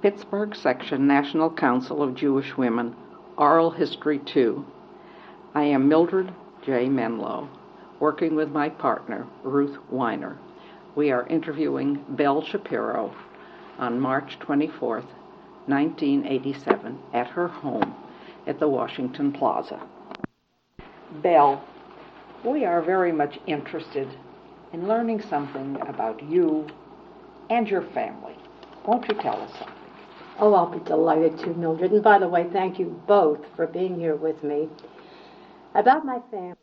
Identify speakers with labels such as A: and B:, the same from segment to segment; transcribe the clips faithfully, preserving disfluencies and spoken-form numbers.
A: Pittsburgh Section National Council of Jewish Women, Oral History two. I am Mildred J. Menlo, working with my partner, Ruth Weiner. We are interviewing Belle Shapiro on March twenty-fourth, nineteen eighty-seven, at her home at the Washington Plaza. Belle, we are very much interested in learning something about you and your family. Won't you tell us something?
B: Oh, I'll be delighted to, Mildred. And by the way, thank you both for being here with me. About my family.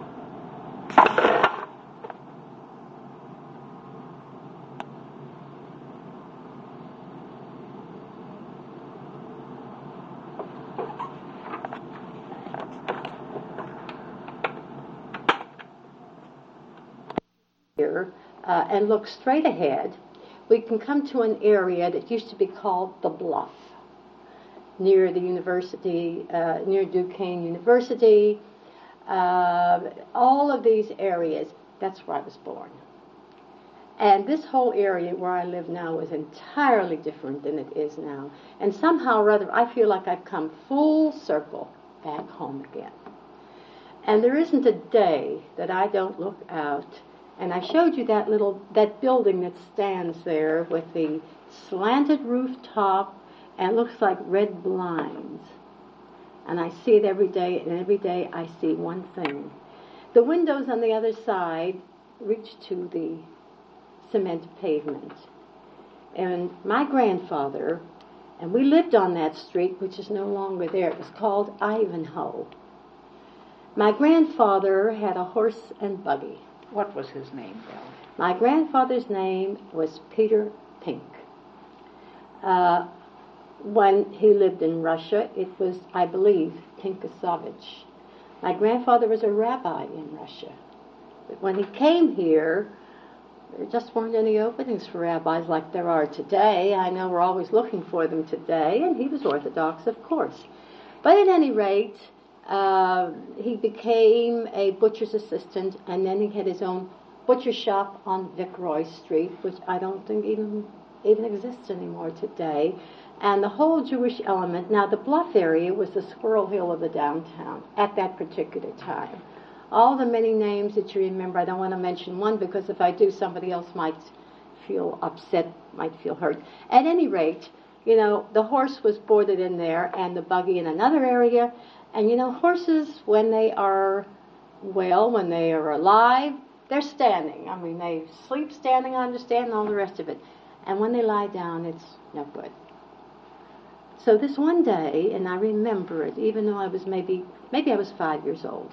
B: Here, uh, and look straight ahead, we can come to an area that used to be called the Bluff, near the university, uh, near Duquesne University. Uh, all of these areas, that's where I was born. And this whole area where I live now is entirely different than it is now. And somehow or other, I feel like I've come full circle back home again. And there isn't a day that I don't look out. And I showed you that little, that building that stands there with the slanted rooftop and looks like red blinds. And I see it every day, and every day I see one thing. The windows on the other side reach to the cement pavement. And my grandfather, and we lived on that street, which is no longer there, it was called Ivanhoe. My grandfather had a horse and buggy.
A: What was his name, Belle?
B: My grandfather's name was Peter Pink. Uh, when he lived in Russia, it was, I believe, Pinkasovich. My grandfather was a rabbi in Russia. But when he came here, there just weren't any openings for rabbis like there are today. I know we're always looking for them today, and he was Orthodox, of course. But at any rate, Uh, he became a butcher's assistant, and then he had his own butcher shop on Vic Roy Street, which I don't think even even exists anymore today. And the whole Jewish element. Now, the Bluff area was the Squirrel Hill of the downtown at that particular time. All the many names that you remember, I don't want to mention one because if I do, somebody else might feel upset, might feel hurt. At any rate, you know, the horse was boarded in there, and the buggy in another area. And you know, horses, when they are well, when they are alive, they're standing. I mean, they sleep standing, I understand, and all the rest of it. And when they lie down, it's no good. So this one day, and I remember it, even though I was maybe, maybe I was five years old,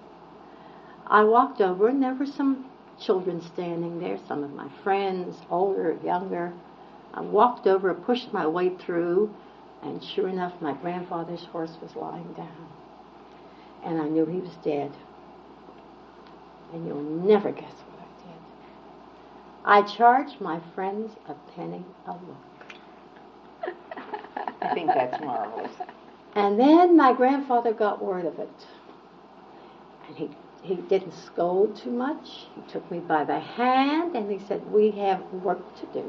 B: I walked over, and there were some children standing there, some of my friends, older, younger. I walked over, pushed my way through, and sure enough, my grandfather's horse was lying down. And I knew he was dead. And you'll never guess what I did. I charged my friends a penny a look.
A: I think that's marvelous.
B: And then my grandfather got word of it. And he, he didn't scold too much. He took me by the hand and he said, "We have work to do."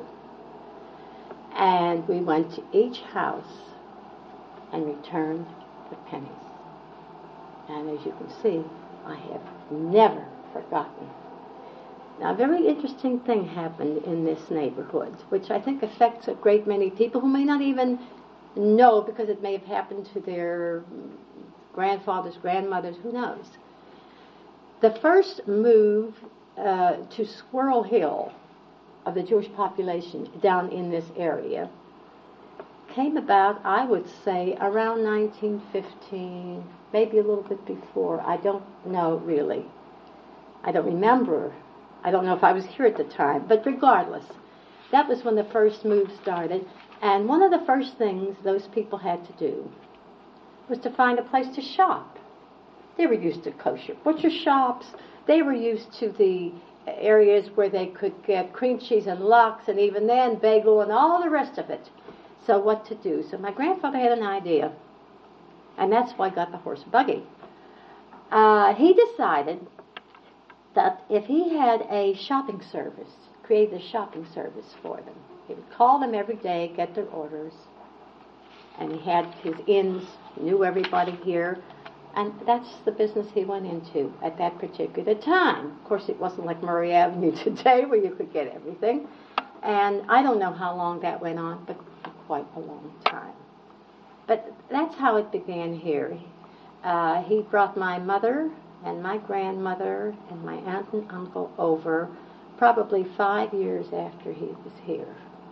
B: And we went to each house and returned the pennies. And as you can see, I have never forgotten. Now, a very interesting thing happened in this neighborhood, which I think affects a great many people who may not even know because it may have happened to their grandfathers, grandmothers, who knows. The first move uh, to Squirrel Hill of the Jewish population down in this area came about, I would say, around nineteen fifteen, maybe a little bit before. I don't know really. I don't remember. I don't know if I was here at the time, but regardless, that was when the first move started. And one of the first things those people had to do was to find a place to shop. They were used to kosher butcher shops. They were used to the areas where they could get cream cheese and lox, and even then bagel and all the rest of it. So what to do? So my grandfather had an idea, and that's why I got the horse and buggy. Uh, he decided that if he had a shopping service, created a shopping service for them, He would call them every day, get their orders, and he had his inns, knew everybody here, and that's the business he went into at that particular time. Of course, it wasn't like Murray Avenue today where you could get everything, and I don't know how long that went on, but for quite a long time. But that's how it began here. Uh, he brought my mother and my grandmother and my aunt and uncle over probably five years after he was here.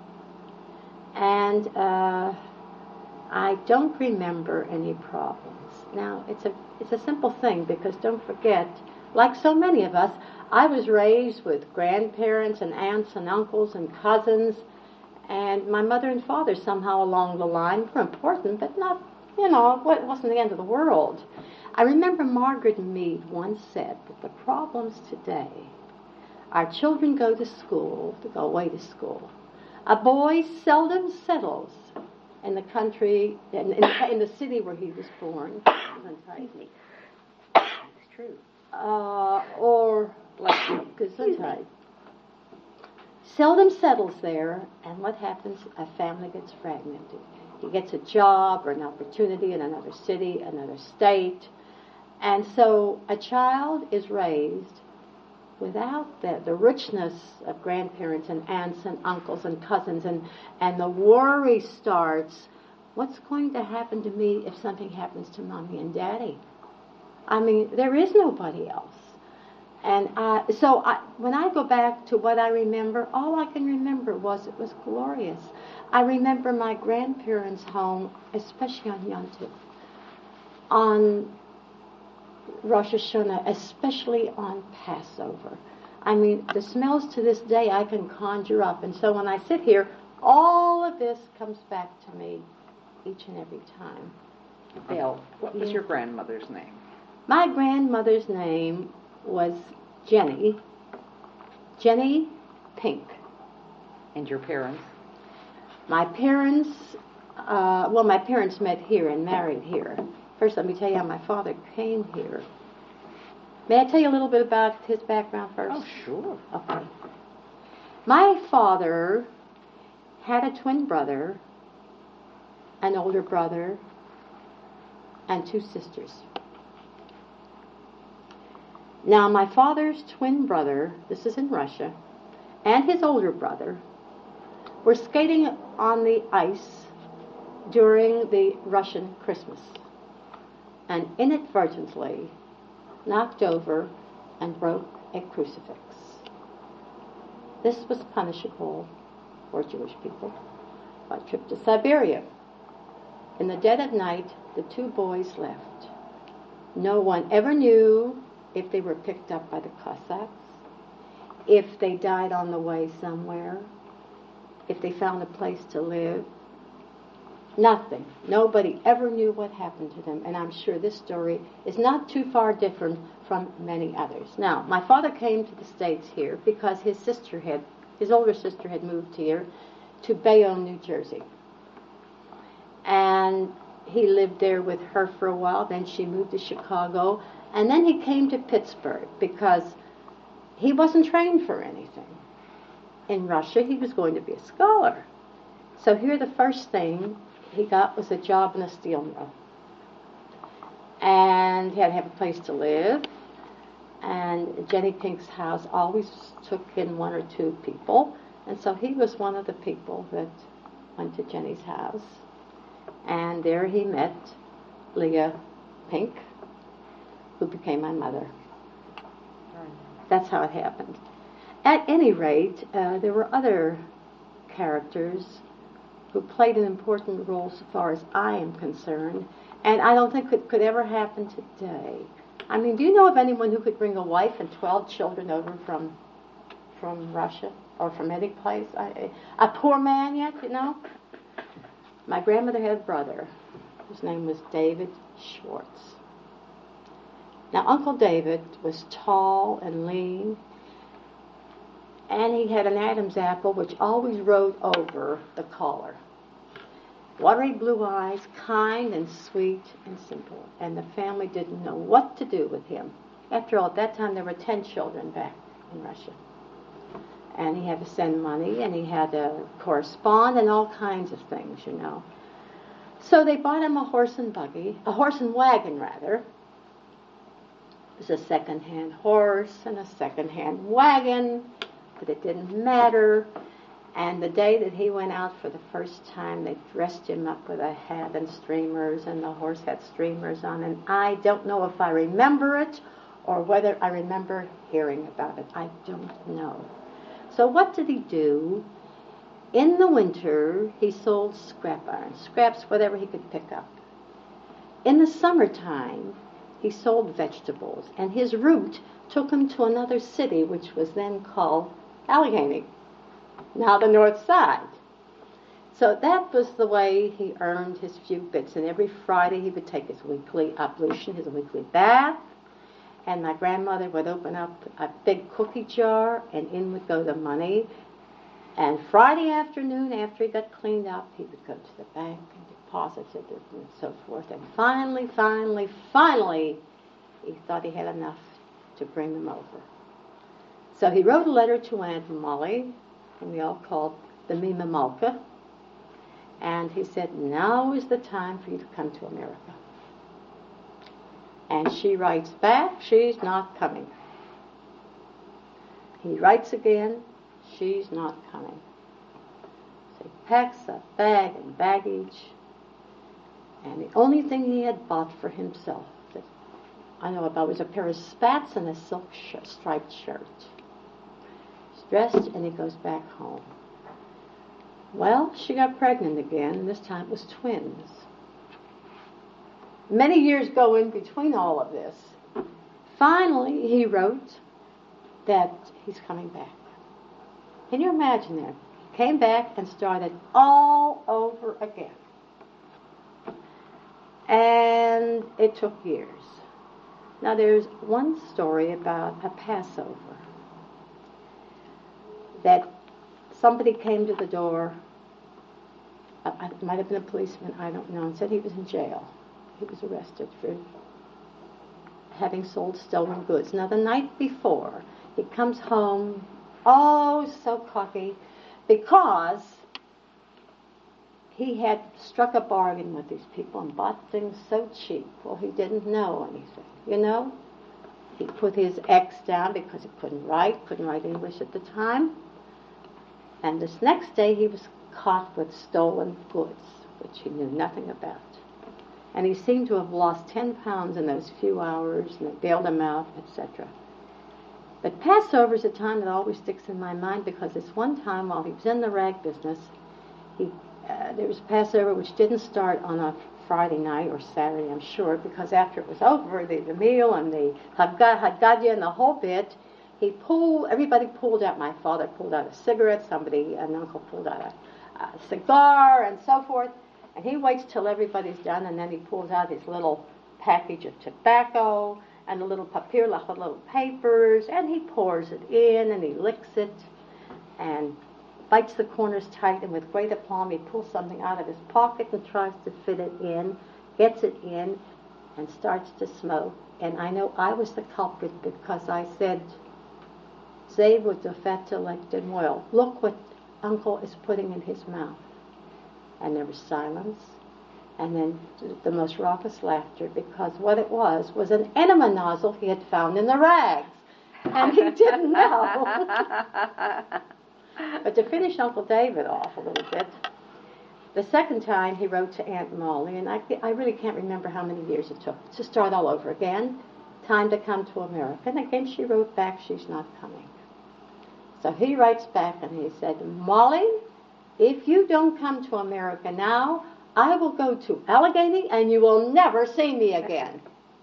B: And uh, I don't remember any problems. Now, it's a it's a simple thing because don't forget, like so many of us, I was raised with grandparents and aunts and uncles and cousins, and my mother and father somehow along the line were important, but not, you know, it wasn't the end of the world. I remember Margaret Mead once said that the problems today, our children go to school, to go away to school. A boy seldom settles in the country, in, in, in the city where he was born.
A: It's true.
B: Uh, or, like, Gesundheit. Seldom settles there, and what happens? A family gets fragmented. He gets a job or an opportunity in another city, another state, and so a child is raised without the, the richness of grandparents and aunts and uncles and cousins, and, and the worry starts, what's going to happen to me if something happens to Mommy and Daddy? I mean, there is nobody else. And uh, so I, when I go back to what I remember, all I can remember was it was glorious. I remember my grandparents' home, especially on Yom Tov, on Rosh Hashanah, especially on Passover. I mean, the smells to this day I can conjure up. And so when I sit here, all of this comes back to me each and every time. Bill.
A: What was your grandmother's name?
B: My grandmother's name was Jenny. Jenny Pink.
A: And your parents?
B: My parents, uh, well, my parents met here and married here. First, let me tell you how my father came here. May I tell you a little bit about his background first?
A: Oh, sure.
B: Okay. My father had a twin brother, an older brother, and two sisters. Now, my father's twin brother, this is in Russia, and his older brother were skating on the ice during the Russian Christmas, and inadvertently knocked over and broke a crucifix. This was punishable for Jewish people by a trip to Siberia. In the dead of night, the two boys left. No one ever knew if they were picked up by the Cossacks, if they died on the way somewhere, if they found a place to live. Nothing. Nobody ever knew what happened to them, and I'm sure this story is not too far different from many others. Now, my father came to the States here because his sister had, his older sister had moved here to Bayonne, New Jersey. And he lived there with her for a while, then she moved to Chicago, and then he came to Pittsburgh because he wasn't trained for anything. In Russia, he was going to be a scholar. So here the first thing he got was a job in a steel mill. And he had to have a place to live. And Jenny Pink's house always took in one or two people. And so he was one of the people that went to Jenny's house. And there he met Leah Pink, who became my mother. That's how it happened. At any rate, uh, there were other characters who played an important role so far as I am concerned, and I don't think it could ever happen today. I mean, do you know of anyone who could bring a wife and twelve children over from from Russia or from any place? I, a poor man yet, you know? My grandmother had a brother. His name was David Schwartz. Now, Uncle David was tall and lean, and he had an Adam's apple which always rode over the collar. Watery blue eyes, kind and sweet and simple, and the family didn't know what to do with him. After all, at that time there were ten children back in Russia. And he had to send money, and he had to correspond, and all kinds of things, you know. So they bought him a horse and buggy, a horse and wagon, rather. It was a second-hand horse and a second-hand wagon, but it didn't matter. And the day that he went out for the first time, they dressed him up with a hat and streamers, and the horse had streamers on. And I don't know if I remember it or whether I remember hearing about it. I don't know. So what did he do? In the winter, he sold scrap iron, scraps, whatever he could pick up. In the summertime, he sold vegetables, and his route took him to another city, which was then called Allegheny, now the North Side. So that was the way he earned his few bits, and every Friday he would take his weekly ablution, his weekly bath, and my grandmother would open up a big cookie jar, and in would go the money. And Friday afternoon, after he got cleaned up, he would go to the bank and deposit it and so forth. And finally, finally, finally, he thought he had enough to bring them over. So he wrote a letter to Aunt Molly, and we all called the Mima Malka. And he said, now is the time for you to come to America. And she writes back, she's not coming. He writes again, she's not coming. So he packs a bag and baggage, and the only thing he had bought for himself that I know about was a pair of spats and a silk sh- striped shirt. He's dressed and he goes back home. Well, she got pregnant again, and this time it was twins. Many years go in between all of this. Finally, he wrote that he's coming back. Can you imagine that? He came back and started all over again. And it took years. Now, there's one story about a Passover. That somebody came to the door, it might have been a policeman, I don't know, and said he was in jail. He was arrested for having sold stolen goods. Now, the night before, he comes home, oh, so cocky, because he had struck a bargain with these people and bought things so cheap. Well, he didn't know anything, you know. He put his X down because he couldn't write, couldn't write English at the time. And this next day, he was caught with stolen goods, which he knew nothing about. And he seemed to have lost ten pounds in those few hours, and they bailed him out, et cetera. But Passover is a time that always sticks in my mind because this one time while he was in the rag business, he uh, there was Passover which didn't start on a Friday night or Saturday, I'm sure, because after it was over, the, the meal and the Haggadah and the whole bit, he pulled, everybody pulled out, my father pulled out a cigarette, somebody, an uncle pulled out a, a cigar and so forth. And he waits till everybody's done, and then he pulls out his little package of tobacco and a little papier, like little papers, and he pours it in, and he licks it, and bites the corners tight, and with great aplomb he pulls something out of his pocket and tries to fit it in, gets it in, and starts to smoke. And I know I was the culprit because I said, Zabe was the fat elected oil. Look what Uncle is putting in his mouth. And there was silence, and then the most raucous laughter, because what it was was an enema nozzle he had found in the rags, and he didn't know. But to finish Uncle David off a little bit, the second time he wrote to Aunt Molly, and I, I really can't remember how many years it took to start all over again, time to come to America. And again she wrote back, she's not coming. So he writes back and he said, Molly, if you don't come to America now, I will go to Allegheny and you will never see me again.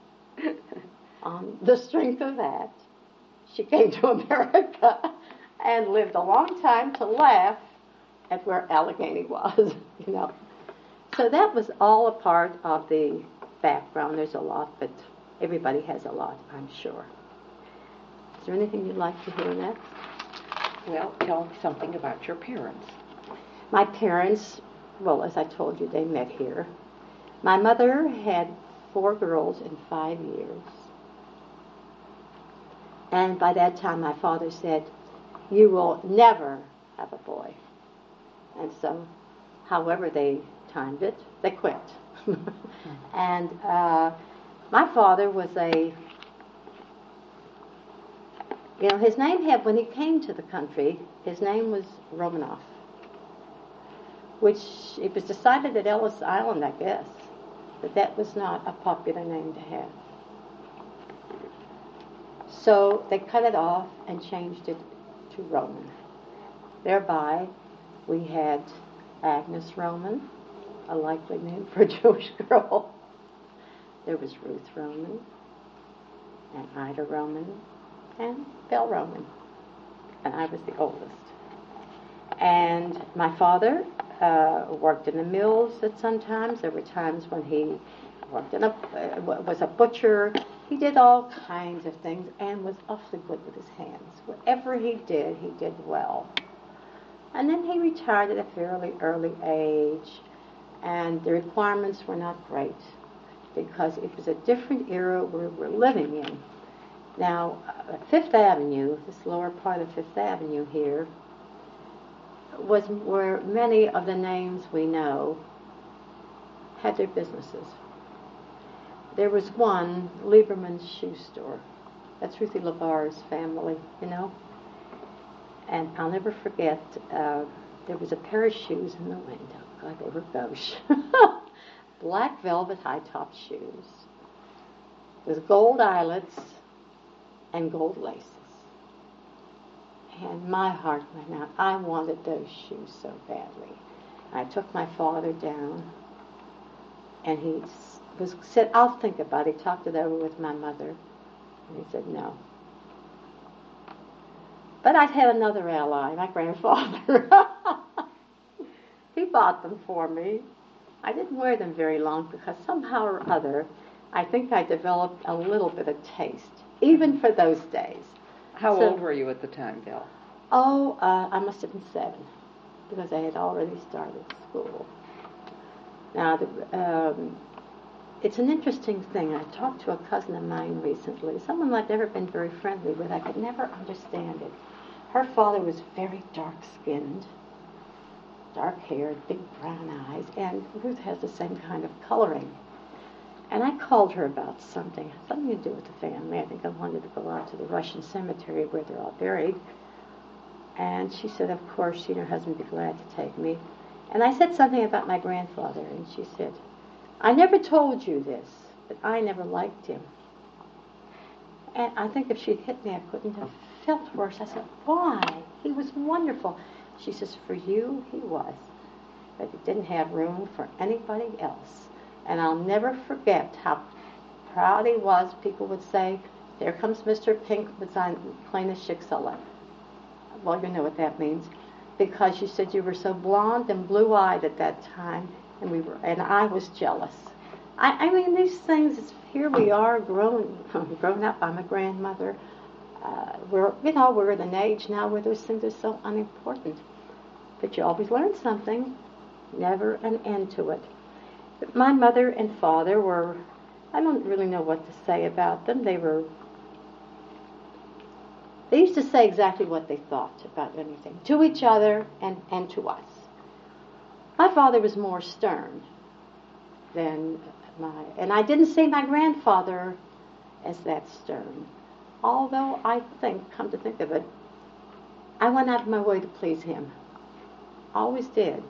B: On the strength of that, she came to America and lived a long time to laugh at where Allegheny was, you know. So that was all a part of the background. There's a lot, but everybody has a lot, I'm sure. Is there anything you'd like to hear next?
A: Well, tell me something about your parents.
B: My parents, well, as I told you, they met here. My mother had four girls in five years. And by that time, my father said, you will never have a boy. And so, however they timed it, they quit. And uh, my father was a, you know, his name had, when he came to the country, his name was Romanoff, which it was decided at Ellis Island, I guess, that that was not a popular name to have. So they cut it off and changed it to Roman. Thereby, we had Agnes Roman, a likely name for a Jewish girl. There was Ruth Roman, and Ida Roman, and Belle Roman. And I was the oldest. And my father uh, worked in the mills at some times. There were times when he worked in a, uh, was a butcher. He did all kinds of things and was awfully good with his hands. Whatever he did, he did well. And then he retired at a fairly early age, and the requirements were not great because it was a different era we were living in. Now, uh, Fifth Avenue, this lower part of Fifth Avenue here, was where many of the names we know had their businesses. There was one, Lieberman's Shoe Store. That's Ruthie LeVar's family, you know. And I'll never forget, uh, there was a pair of shoes in the window. God, they were gauche. Black velvet high-top shoes with gold eyelets and gold laces. And my heart went out. I wanted those shoes so badly. I took my father down, and he was said, "I'll think about it." He talked it over with my mother, and he said, "No." But I'd had another ally, my grandfather. He bought them for me. I didn't wear them very long because somehow or other, I think I developed a little bit of taste, even for those days.
A: How
B: So-
A: old were you at the time, Bill?
B: Oh, uh, I must have been seven, because I had already started school. Now, the, um, it's an interesting thing. I talked to a cousin of mine recently, someone I'd never been very friendly with. I could never understand it. Her father was very dark-skinned, dark-haired, big brown eyes, and Ruth has the same kind of coloring. And I called her about something, something to do with the family. I think I wanted to go out to the Russian cemetery where they're all buried. And she said, of course, she and her husband would be glad to take me. And I said something about my grandfather, and she said, "I never told you this, but I never liked him." And I think if she'd hit me, I couldn't have felt worse. I said, "Why? He was wonderful." She says, "For you, he was. But he didn't have room for anybody else." And I'll never forget how proud he was. People would say, "There comes Mister Pink with sein kleines Schicksal." Well, you know what that means. Because you said you were so blonde and blue-eyed at that time, and we were, and I was jealous. I, I mean, these things, it's, here we are, grown, grown up. I'm a grandmother. Uh, we're, you know, we're at an age now where those things are so unimportant. But you always learn something. Never an end to it. But my mother and father were, I don't really know what to say about them. They were, they used to say exactly what they thought about anything, to each other and, and to us. My father was more stern than my, and I didn't see my grandfather as that stern. Although I think, come to think of it, I went out of my way to please him. Always did.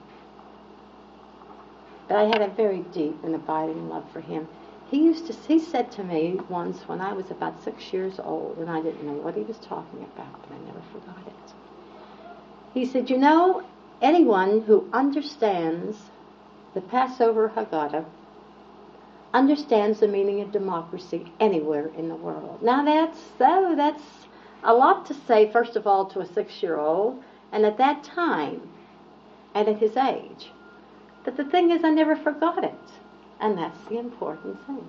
B: But I had a very deep and abiding love for him. He used to, he said to me once when I was about six years old, and I didn't know what he was talking about, but I never forgot it. He said, "You know, anyone who understands the Passover Haggadah understands the meaning of democracy anywhere in the world." Now that's, so that's a lot to say, first of all, to a six-year-old, and at that time, and at his age. But the thing is, I never forgot it. And that's the important thing.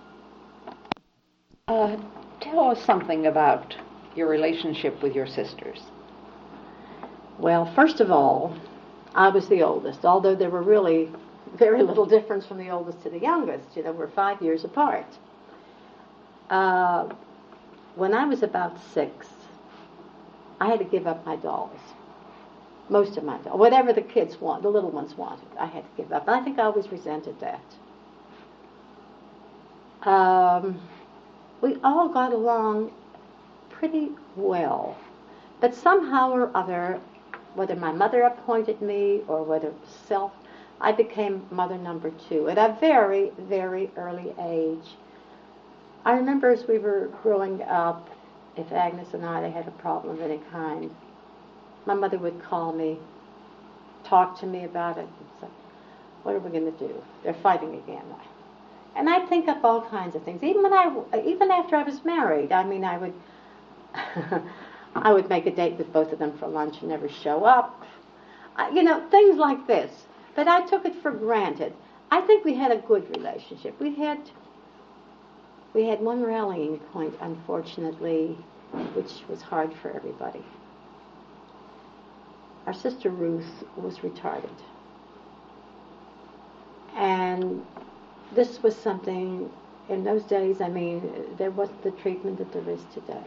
A: Uh, tell us something about your relationship with your sisters.
B: Well, first of all, I was the oldest, although there were really very little difference from the oldest to the youngest. You know, we're five years apart. Uh, when I was about six, I had to give up my dolls. Most of my dolls. Whatever the kids want, the little ones wanted, I had to give up. And I think I always resented that. Um, we all got along pretty well. But somehow or other, whether my mother appointed me or whether self, I became mother number two at a very, very early age. I remember as we were growing up, if Agnes and I had a problem of any kind, my mother would call me, talk to me about it, and say, what are we going to do? They're fighting again. And I'd think up all kinds of things. Even when I, even after I was married, I mean, I would, I would make a date with both of them for lunch and never show up. I, you know, things like this. But I took it for granted. I think we had a good relationship. We had, we had one rallying point, unfortunately, which was hard for everybody. Our sister Ruth was retarded. And this was something, in those days, I mean, there wasn't the treatment that there is today.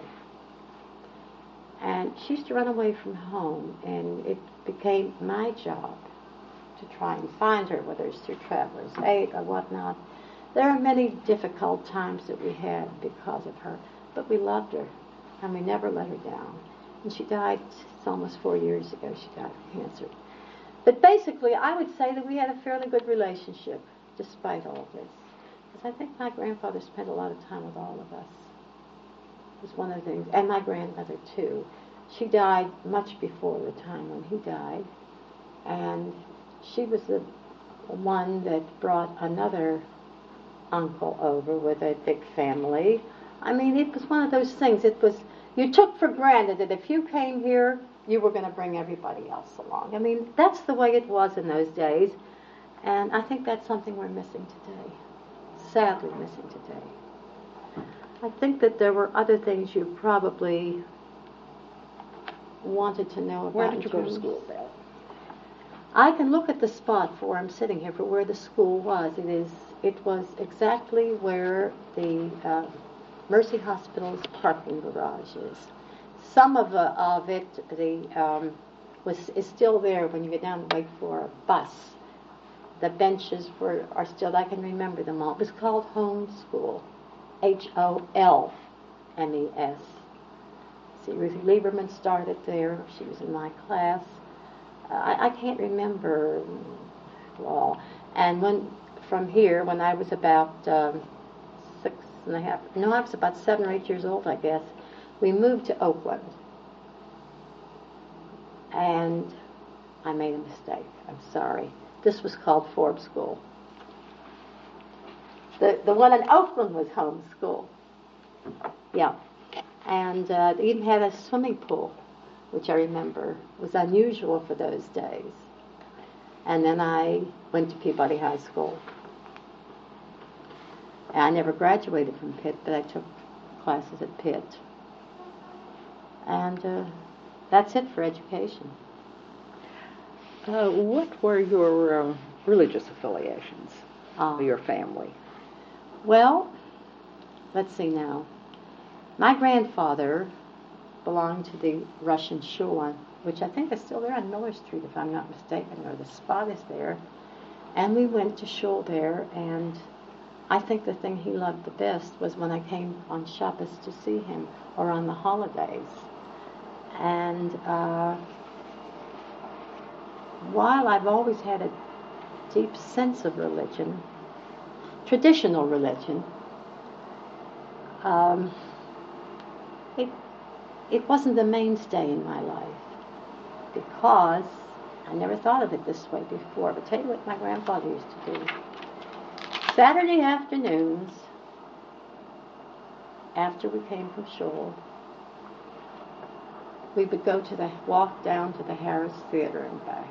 B: And she used to run away from home, and it became my job to try and find her, whether it's through Traveler's Aid or whatnot. There are many difficult times that we had because of her, but we loved her, and we never let her down. And she died, it's almost four years ago, she died of cancer. But basically, I would say that we had a fairly good relationship, despite all this. Because I think my grandfather spent a lot of time with all of us. It was one of the things, and my grandmother too. She died much before the time when he died, and she was the one that brought another uncle over with a big family. I mean, it was one of those things. It was, you took for granted that if you came here, you were going to bring everybody else along. I mean, that's the way it was in those days, and I think that's something we're missing today. Sadly missing today. I think that there were other things you probably wanted to know about.
A: Where did you go to school, Belle?
B: I can look at the spot for where I'm sitting here, for where the school was. It is. It was exactly where the uh, Mercy Hospital's parking garage is. Some of, uh, of it the um, was is still there when you get down to wait for a bus. The benches were are still. I can remember them all. It was called Home School, H O L M E S. See, Ruthie Lieberman started there. She was in my class. Uh, I, I can't remember all. And when from here, when I was about um, six and a half, no, I was about seven or eight years old, I guess, we moved to Oakland. And I made a mistake. I'm sorry. This was called Forbes School. The the one in Oakland was Home School. Yeah. And uh, they even had a swimming pool, which I remember was unusual for those days. And then I went to Peabody High School. And I never graduated from Pitt, but I took classes at Pitt. And uh, that's it for education.
A: Uh, what were your uh, religious affiliations
B: Uh,
A: of your family?
B: Well, let's see now. My grandfather belonged to the Russian Shul, which I think is still there on Miller Street, if I'm not mistaken, or the spot is there. And we went to Shul there, and I think the thing he loved the best was when I came on Shabbos to see him, or on the holidays. And uh, while I've always had a deep sense of religion, traditional religion, um, it it wasn't the mainstay in my life, because I never thought of it this way before. But tell you what my grandfather used to do. Saturday afternoons, after we came from shul, we would go to the walk down to the Harris Theater and back.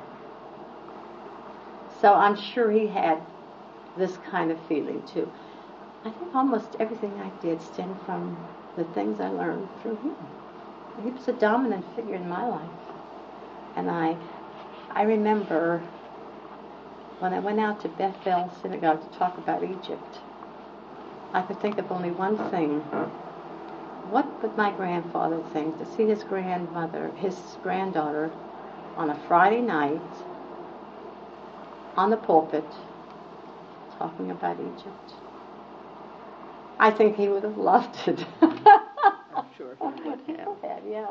B: So I'm sure he had this kind of feeling too. I think almost everything I did stemmed from the things I learned through him. He was a dominant figure in my life. And I I remember when I went out to Bethel Synagogue to talk about Egypt, I could think of only one thing. what would my grandfather think to see his grandmother, his granddaughter, on a Friday night on the pulpit talking about Egypt? I think he would have loved it.
A: I'm sure he would have.
B: have. Yeah.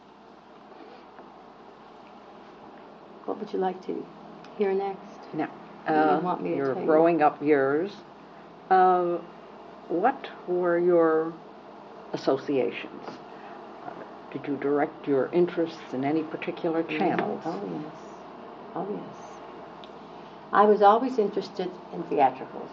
B: What would you like to hear next?
A: Now,
B: uh,
A: you
B: want me to
A: your
B: tell you?
A: growing up years, uh, what were your associations? Uh, did you direct your interests in any particular channels?
B: Oh, yes. Oh, yes. I was always interested in theatricals.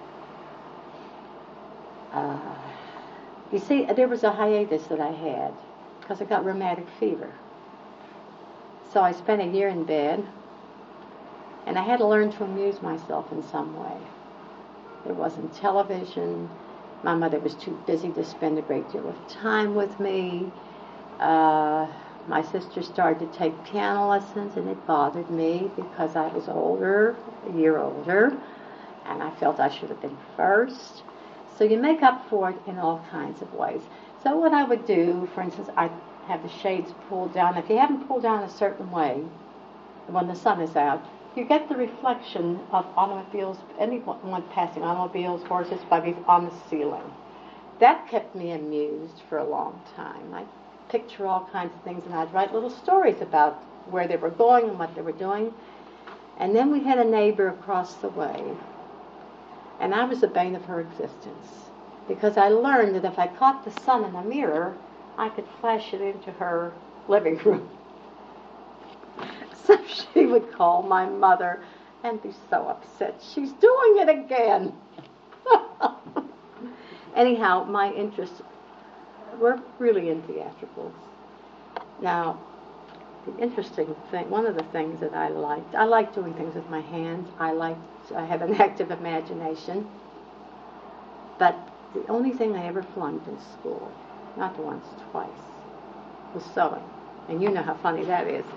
B: Uh, you see, there was a hiatus that I had because I got rheumatic fever. So I spent a year in bed, and I had to learn to amuse myself in some way. There wasn't television. My mother was too busy to spend a great deal of time with me. Uh, my sister started to take piano lessons, and it bothered me because I was older, a year older, and I felt I should have been first. So you make up for it in all kinds of ways. So what I would do, for instance, I have the shades pulled down. If you haven't pulled down a certain way, when the sun is out, you get the reflection of automobiles, anyone passing, automobiles, horses, buggies, on the ceiling. That kept me amused for a long time. I'd picture all kinds of things, and I'd write little stories about where they were going and what they were doing. And then we had a neighbor across the way, and I was the bane of her existence, because I learned that if I caught the sun in a mirror, I could flash it into her living room. So she would call my mother and be so upset. She's doing it again. Anyhow, my interests were really in theatricals. Now, the interesting thing, one of the things that I liked, I liked doing things with my hands. I liked, I have an active imagination. But the only thing I ever flunked in school, not once, twice, was sewing. And you know how funny that is.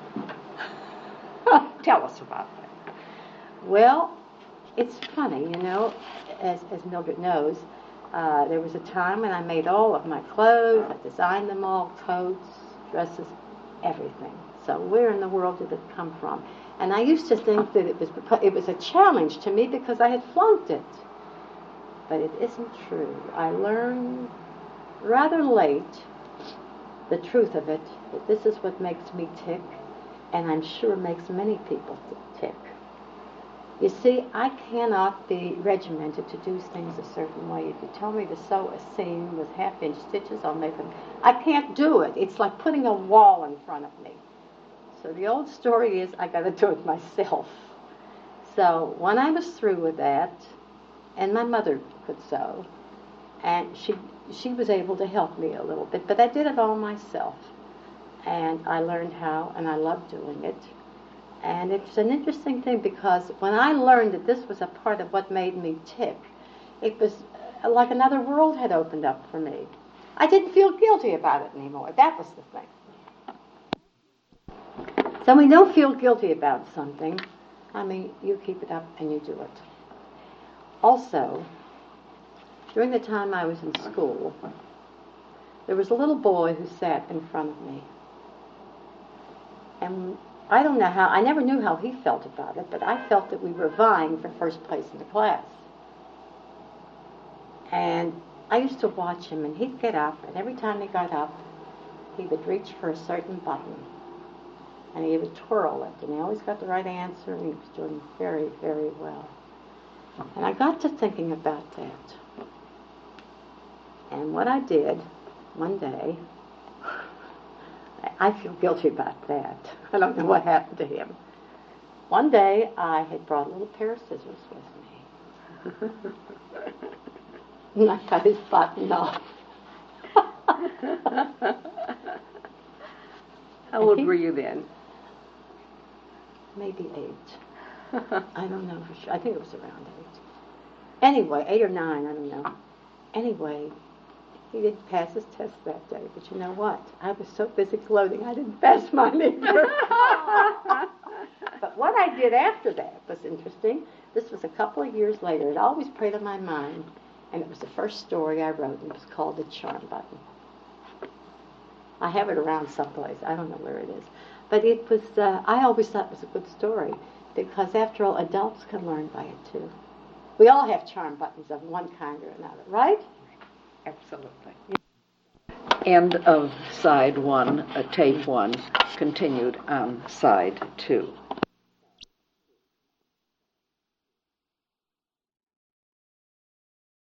A: Tell us about that.
B: Well, it's funny, you know, as, as Mildred knows, uh, there was a time when I made all of my clothes, I designed them all, coats, dresses, everything. So where in the world did it come from? And I used to think that it was because it was a challenge to me because I had flunked it. But it isn't true. I learned rather late the truth of it, that this is what makes me tick, and I'm sure makes many people tick. You see, I cannot be regimented to do things a certain way. If you tell me to sew a seam with half-inch stitches, I'll make them. I can't do it. It's like putting a wall in front of me. So the old story is I got to do it myself. So when I was through with that, and my mother could sew, and she she was able to help me a little bit, but I did it all myself. And I learned how, and I loved doing it. And it's an interesting thing because when I learned that this was a part of what made me tick, it was like another world had opened up for me. I didn't feel guilty about it anymore. That was the thing. So when you don't feel guilty about something, I mean, you keep it up and you do it. Also, during the time I was in school, there was a little boy who sat in front of me. And I don't know how, I never knew how he felt about it, but I felt that we were vying for first place in the class. And I used to watch him, and he'd get up, and every time he got up, he would reach for a certain button. And he would twirl it, and he always got the right answer, and he was doing very, very well. And I got to thinking about that. And what I did one day, I feel guilty about that. I don't know what happened to him. One day, I had brought a little pair of scissors with me. And I cut his button off.
C: How old were you then?
B: Maybe eight. I don't know for sure. I think it was around eight. Anyway, eight or nine, I don't know. Anyway, he didn't pass his test that day, but you know what? I was so busy gloating, I didn't pass mine either. But what I did after that was interesting. This was a couple of years later. It always preyed on my mind, and it was the first story I wrote, and it was called The Charm Button. I have it around someplace. I don't know where it is. But it was, uh, I always thought it was a good story because, after all, adults can learn by it, too. We all have charm buttons of one kind or another, right?
A: Absolutely. End of side one, uh, tape one, continued on side two.